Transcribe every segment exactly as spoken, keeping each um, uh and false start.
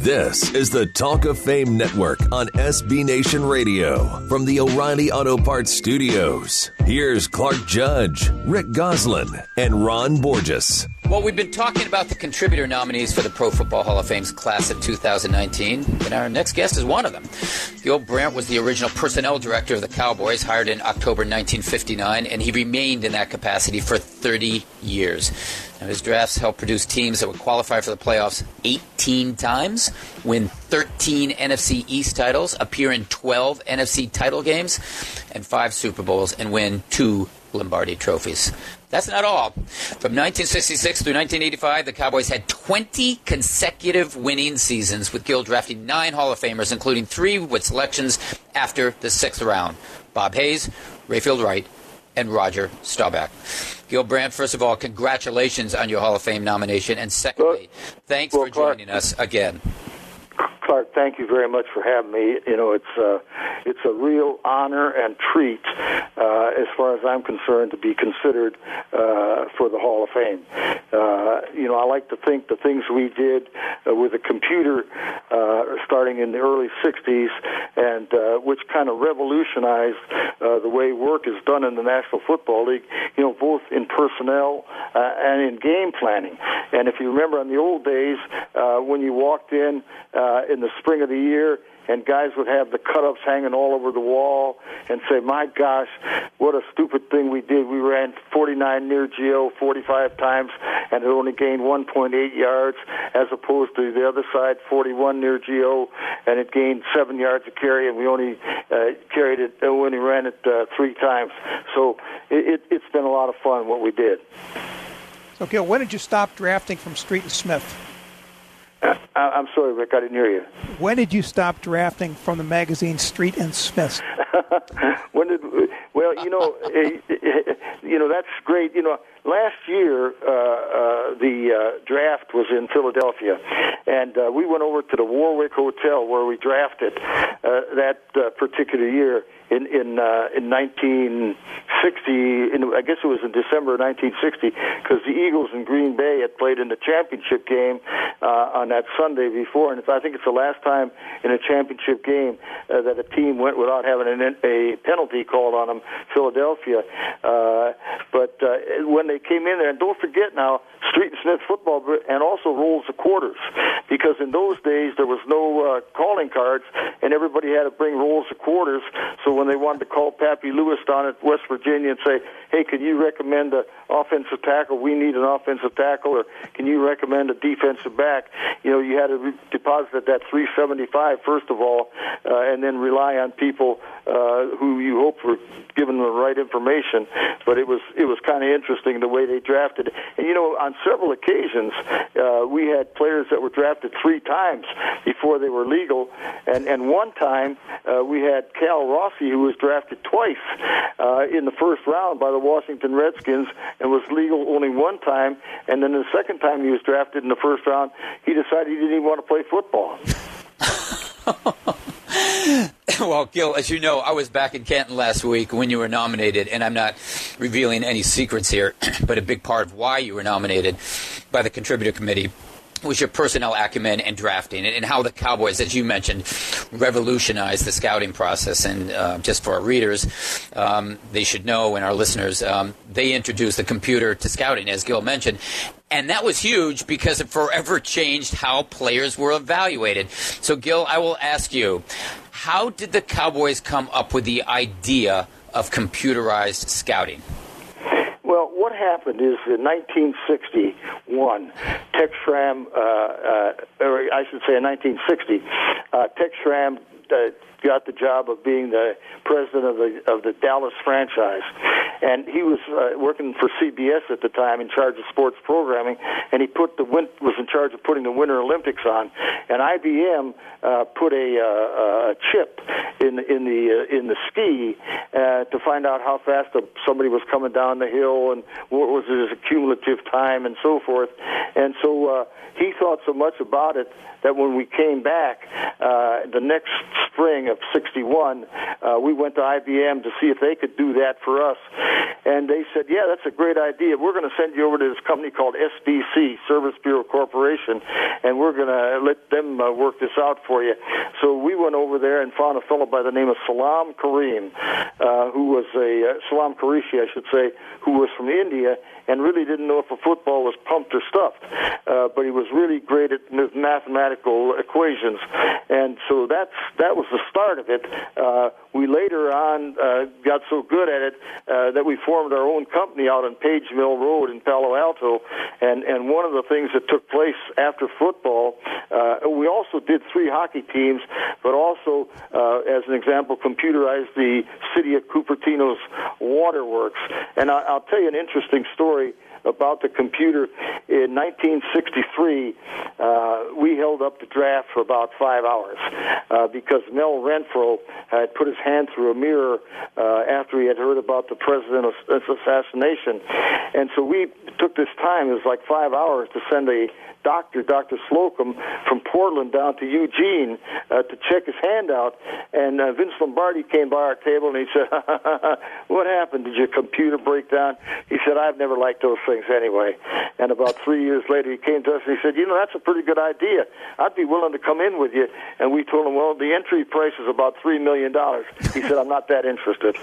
This is the Talk of Fame Network on S B Nation Radio from the O'Reilly Auto Parts Studios. Here's Clark Judge, Rick Goslin, and Ron Borges. Well, we've been talking about the contributor nominees for the Pro Football Hall of Fame's class of two thousand nineteen, and our next guest is one of them. Gil Brandt was the original personnel director of the Cowboys, hired in October nineteen fifty-nine, and he remained in that capacity for thirty years. Now, his drafts helped produce teams that would qualify for the playoffs eighteen times, win thirteen N F C East titles, appear in twelve N F C title games, and five Super Bowls, and win two Lombardi trophies. That's not all. From nineteen sixty-six through nineteen eighty-five, the Cowboys had twenty consecutive winning seasons, with Gil drafting nine Hall of Famers, including three with selections after the sixth round: Bob Hayes, Rayfield Wright, and Roger Staubach. Gil Brandt, first of all, congratulations on your Hall of Fame nomination, and secondly, thanks well, for Clark, joining us again. Clark, thank you very much for having me. You know, it's uh, it's a real honor and treat, uh, as far as I'm concerned, to be considered uh, for the Hall of Fame. Uh, you know, I like to think the things we did uh, with a computer uh, starting in the early sixties, and uh, which kind of revolutionized uh, the way work is done in the National Football League, you know, both in personnel uh, and in game planning. And if you remember in the old days, uh, when you walked in uh, in the spring of the year, and guys would have the cut-ups hanging all over the wall and say, my gosh, what a stupid thing we did. We ran forty-nine near G O forty-five times and it only gained one point eight yards, as opposed to the other side, forty-one near G O, and it gained seven yards a carry, and we only uh, carried it uh, when we ran it uh, three times. So it, it, it's been a lot of fun what we did. So, Gil, when did you stop drafting from Street and Smith? I'm sorry, Rick, I didn't hear you. When did you stop drafting from the magazine Street and Smith? when did? Well, you know, you know that's great. You know, last year uh, uh, the uh, draft was in Philadelphia, and uh, we went over to the Warwick Hotel where we drafted uh, that uh, particular year. In in uh, in nineteen sixty, in, I guess it was in December of nineteen sixty, because the Eagles in Green Bay had played in the championship game uh, on that Sunday before, and it's, I think it's the last time in a championship game uh, that a team went without having an, a penalty called on them. Philadelphia, uh, but uh, when they came in there, and don't forget now, Street and Smith football, and also rolls of quarters, because in those days there was no uh, calling cards, and everybody had to bring rolls of quarters. So when they wanted to call Pappy Lewis down at West Virginia and say, hey, can you recommend an offensive tackle? We need an offensive tackle. Or can you recommend a defensive back? You know, you had to re- deposit that three seventy-five first of all, uh, and then rely on people uh, who you hope were giving the right information. But it was it was kind of interesting the way they drafted. And, you know, on several occasions, uh, we had players that were drafted three times before they were legal. And, and one time, uh, we had Cal Rossi, who was drafted twice uh, in the first round by the Washington Redskins and was legal only one time. And then the second time he was drafted in the first round, he decided he didn't even want to play football. Well, Gil, as you know, I was back in Canton last week when you were nominated, and I'm not revealing any secrets here, but a big part of why you were nominated by the Contributor Committee was your personnel acumen and drafting, and how the Cowboys, as you mentioned, revolutionized the scouting process. And uh, just for our readers, um, they should know, and our listeners, um, they introduced the computer to scouting, as Gil mentioned. And that was huge because it forever changed how players were evaluated. So, Gil, I will ask you, how did the Cowboys come up with the idea of computerized scouting? Well, what happened is in nineteen sixty-one, Tex Schramm, uh, uh, or I should say in nineteen sixty, uh, Tex Schramm uh, got the job of being the president of the of the Dallas franchise, and he was uh, working for C B S at the time, in charge of sports programming, and he put the win- was in charge of putting the Winter Olympics on, and I B M uh, put a, uh, a chip in in the uh, in the ski uh, to find out how fast a, somebody was coming down the hill and what was his cumulative time and so forth, and so uh, he thought so much about it that when we came back uh, the next spring spring of sixty-one, uh, we went to I B M to see if they could do that for us. And they said, yeah, that's a great idea. We're going to send you over to this company called S B C, Service Bureau Corporation, and we're going to let them uh, work this out for you. So we went over there and found a fellow by the name of Salam Kareem, uh, who was a, uh, Salam Qureshi, I should say, who was from India, and really didn't know if a football was pumped or stuffed. Uh, but he was really great at mathematical equations. And so that's that was the start of it. Uh, we later on uh, got so good at it uh, that we formed our own company out on Page Mill Road in Palo Alto. And, and one of the things that took place after football, uh, we also did three hockey teams, but also, uh, as an example, computerized the city of Cupertino's waterworks. And I, I'll tell you an interesting story about the computer. In nineteen sixty-three, uh, we held up the draft for about five hours uh, because Mel Renfro had put his hand through a mirror uh, after he had heard about the president's assassination. And so we took this time, it was like five hours, to send a doctor, Doctor Slocum, from Portland down to Eugene uh, to check his hand out. And uh, Vince Lombardi came by our table and he said, what happened? Did your computer break down? He said, I've never liked those things anyway. And about three years later, he came to us and he said, you know, that's a pretty good idea. I'd be willing to come in with you. And we told him, well, the entry price is about three million dollars. He said, I'm not that interested.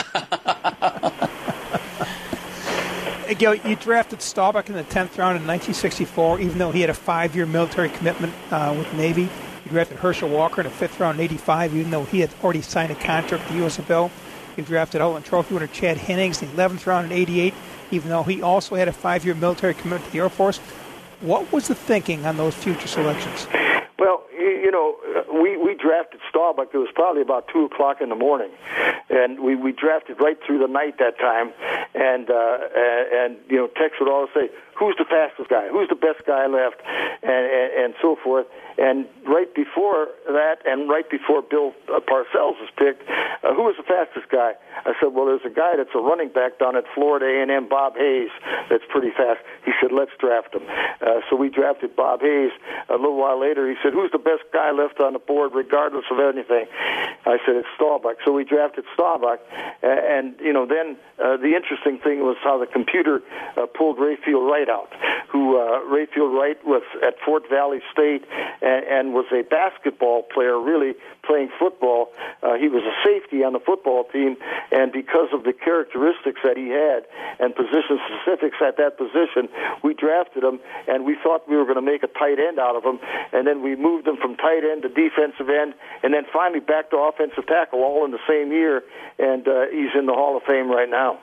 Gil, you drafted Staubach in the tenth round in nineteen sixty-four, even though he had a five-year military commitment uh, with the Navy. You drafted Herschel Walker in the fifth round in eighty-five, even though he had already signed a contract with the U S F L. You drafted Outland Trophy winner Chad Hennings in the eleventh round in eighty-eight, even though he also had a five-year military commitment to the Air Force. What was the thinking on those future selections? Well, you know, we, we drafted Staubach. It was probably about two o'clock in the morning, and we, we drafted right through the night that time. And uh, and you know, Tex would always say, "Who's the fastest guy? Who's the best guy left?" And and, and so forth. And right before that, and right before Bill Parcells was picked, uh, who was the fastest guy? I said, well, there's a guy that's a running back down at Florida A and M, Bob Hayes, that's pretty fast. He said, let's draft him. Uh, so we drafted Bob Hayes. A little while later, he said, who's the best guy left on the board regardless of anything? I said, it's Staubach. So we drafted Staubach. Uh, and, you know, then uh, the interesting thing was how the computer uh, pulled Rayfield Wright out, who uh, Rayfield Wright was at Fort Valley State and, and was a basketball player, really playing football. Uh, he was a safety on the football team, and because of the characteristics that he had and position specifics at that position, we drafted him, and we thought we were going to make a tight end out of him, and then we moved him from tight end to defensive end, and then finally back to offensive tackle all in the same year, and uh, he's in the Hall of Fame right now.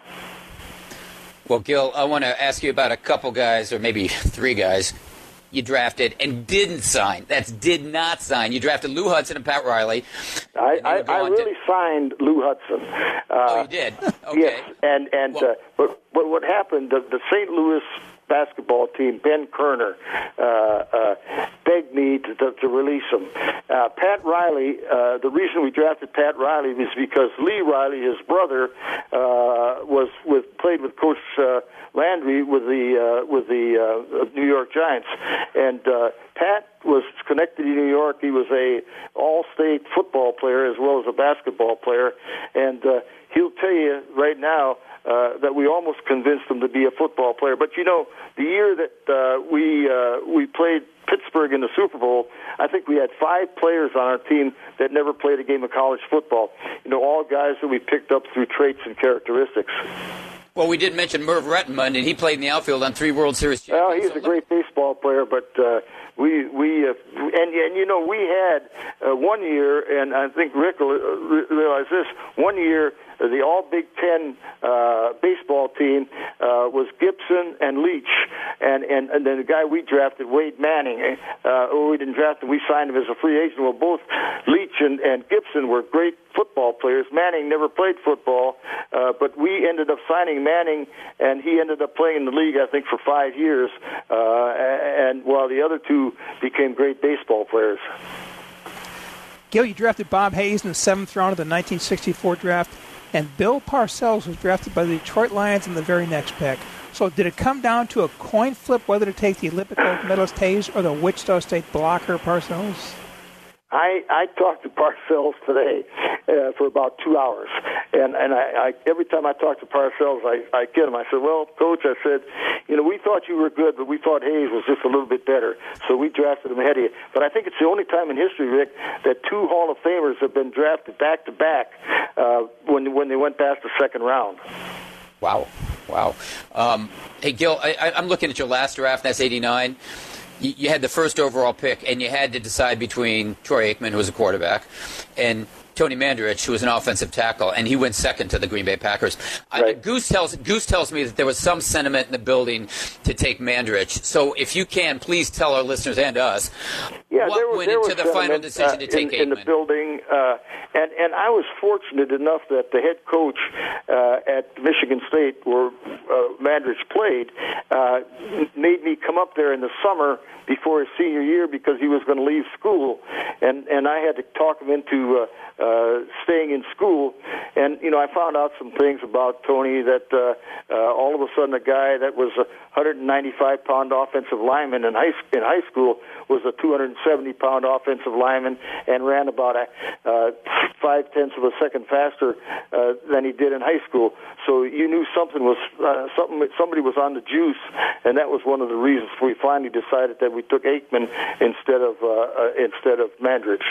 Well, Gil, I want to ask you about a couple guys, or maybe three guys, you drafted and didn't sign. That's did not sign. You drafted Lou Hudson and Pat Riley. I, I, I really to... signed Lou Hudson. Uh, oh, you did? Okay. Yes, and, and well, uh, but, but what happened, the, the Saint Louis basketball team, Ben Kerner, uh, uh, begged me to, to, to release him. Uh, Pat Riley, uh, the reason we drafted Pat Riley was because Lee Riley, his brother, uh, was with played with Coach uh, Landry with the uh, with the uh, New York Giants, and uh, Pat was connected to New York. He was a all-state football player as well as a basketball player, and uh, he'll tell you right now Uh, that we almost convinced him to be a football player. But, you know, the year that uh, we uh, we played Pittsburgh in the Super Bowl, I think we had five players on our team that never played a game of college football. You know, all guys that we picked up through traits and characteristics. Well, we did mention Merv Rettenmund, and he played in the outfield on three World Series champions. Well, he's so a great baseball player, but uh, we we uh, and and you know we had uh, one year, and I think Rick will realize this. One year, the All Big Ten uh, baseball team uh, was Gibson and Leach, and, and and then the guy we drafted, Wade Manning. Uh, or we didn't draft him; we signed him as a free agent. Well, both Leach and, and Gibson were great football players. Manning never played football, uh, but we ended up signing Manning, and he ended up playing in the league, I think, for five years. Uh, and while the other two became great baseball players. Gil, you drafted Bob Hayes in the seventh round of the nineteen sixty-four draft, and Bill Parcells was drafted by the Detroit Lions in the very next pick. So did it come down to a coin flip whether to take the Olympic gold medalist Hayes or the Wichita State blocker Parcells? I, I talked to Parcells today uh, for about two hours, and and I, I every time I talk to Parcells, I, I kid him. I said, "Well, Coach," I said, "you know, we thought you were good, but we thought Hayes was just a little bit better, so we drafted him ahead of you." But I think it's the only time in history, Rick, that two Hall of Famers have been drafted back to back uh, when when they went past the second round. Wow, wow. Um, hey, Gil, I, I, I'm looking at your last draft. That's eighty-nine. You, you had the first overall pick, and you had to decide between Troy Aikman, who was a quarterback, and Tony Mandarich, who was an offensive tackle, and he went second to the Green Bay Packers. Right. I, Goose tells Goose tells me that there was some sentiment in the building to take Mandarich. So if you can, please tell our listeners and us yeah, what there was, went there into was the sentiment, final decision uh, to take in, Aikman. in the building. Uh, and, and I was fortunate enough that the head coach uh, at Michigan State, where uh, Mandarich played, uh, made me come up there in the summer before his senior year because he was going to leave school, and and I had to talk him into uh, uh, staying in school. And you know, I found out some things about Tony that uh, uh, all of a sudden a guy that was a one hundred ninety-five pound offensive lineman in high in high school was a two hundred seventy pound offensive lineman and ran about a uh, five tenths of a second faster uh, than he did in high school. So you knew something was uh, something. Somebody was on the juice, and that was one of the reasons we finally decided that we took Aikman instead of uh, uh, instead of Mandarich.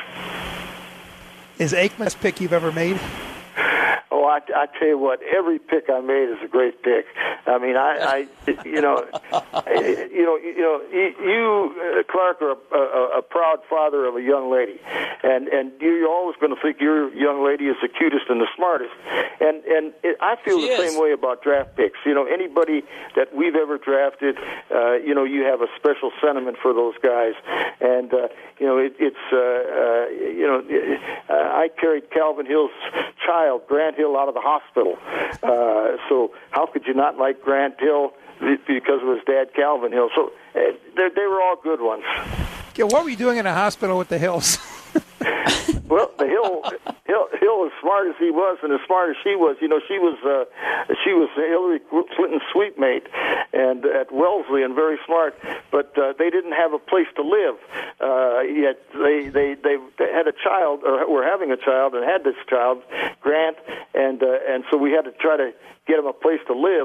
Is Aikman the best pick you've ever made? Oh, I, I tell you what, every pick I made is a great pick. I mean, I, I you know, I, you know, you know, you, uh, Clark, are a, a, a proud father of a young lady, and and you're always going to think your young lady is the cutest and the smartest, and and it, I feel She the is. same way about draft picks. You know, anybody that we've ever drafted, uh, you know, you have a special sentiment for those guys, and uh, you know, it, it's uh, uh, you know, uh, I carried Calvin Hill's child, Grant Hill, out of the hospital. Uh, so how could you not like Grant Hill because of his dad, Calvin Hill? So uh, they, they were all good ones. Gil, what were you doing in a hospital with the Hills? Well, the Hill, Hill, Hill, as smart as he was, and as smart as she was, you know, she was uh, she was Hillary Clinton's suite mate, and at Wellesley, and very smart. But uh, they didn't have a place to live. Uh, yet they, they they they had a child, or were having a child, and had this child, Grant, and uh, and so we had to try to get him a place to live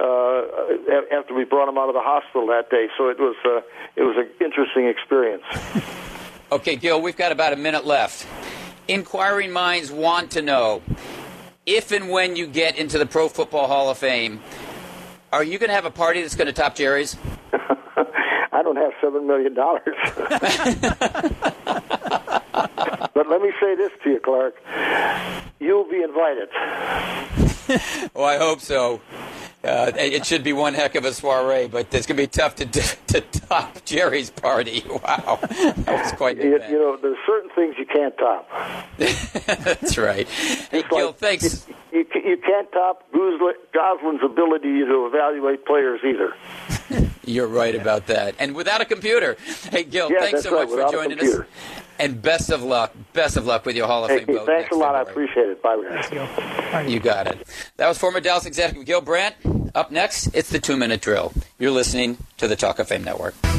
uh, after we brought him out of the hospital that day. So it was uh, it was an interesting experience. Okay, Gil, we've got about a minute left. Inquiring minds want to know, if and when you get into the Pro Football Hall of Fame, are you going to have a party that's going to top Jerry's? I don't have seven million dollars. But let me say this to you, Clark. You'll be invited. Oh, I hope so. Uh, it should be one heck of a soiree, but it's going to be tough to to top Jerry's party. Wow, that was quite an you, event. you know, there's certain things you can't top. That's right. Hey, It's Gil, like, thanks. You, you, you can't top Gosling- Goslin's ability to evaluate players either. You're right about that. And without a computer. Hey, Gil, Yeah, thanks that's so right, much for without a joining us. computer. And best of luck. Best of luck with your Hall of Hey, Fame vote. thanks next a lot. I February. appreciate it. Bye, guys. Gil. All right. You got it. That was former Dallas executive Gil Brandt. Up next, it's the two-minute drill. You're listening to the Talk of Fame Network.